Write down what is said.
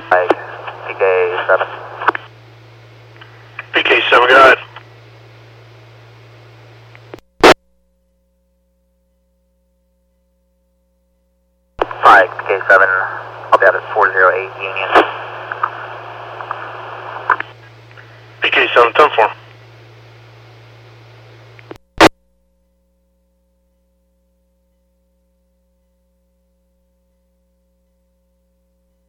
Mike, PK7. PK7, go ahead. Mike, PK7, I'll be out at 408 Union. PK7, 10-4.